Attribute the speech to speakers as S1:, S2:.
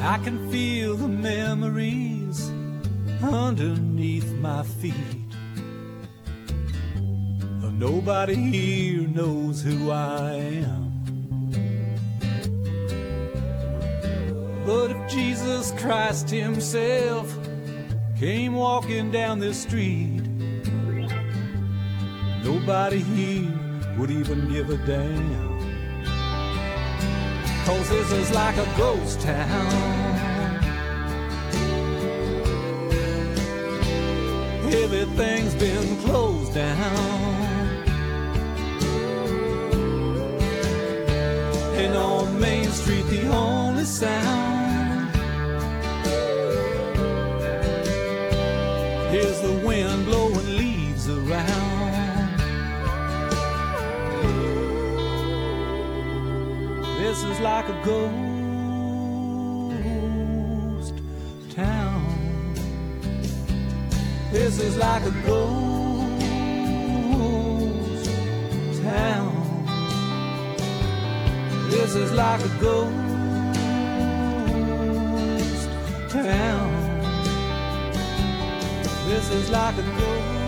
S1: I can feel the memories underneath my feet. Nobody here knows who I am. But if Jesus Christ himself came walking down this street, nobody here would even give a damn. 'Cause this is like a ghost town. Everything's been closed down. And on Main Street the only sound is the wind blowing leaves around. This is like a ghost town. This is like a ghost town. This is like a ghost town. This is like a ghost